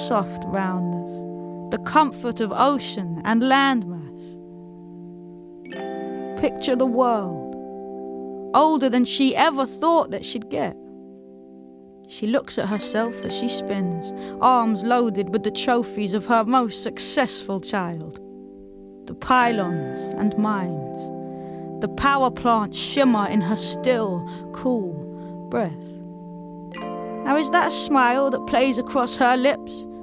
soft roundness, the comfort of ocean and landmass. Picture the world, older than she ever thought that she'd get. She looks at herself as she spins, arms loaded with the trophies of her most successful child. The pylons and mines, the power plants shimmer in her still, cool breath. Now is that a smile that plays across her lips?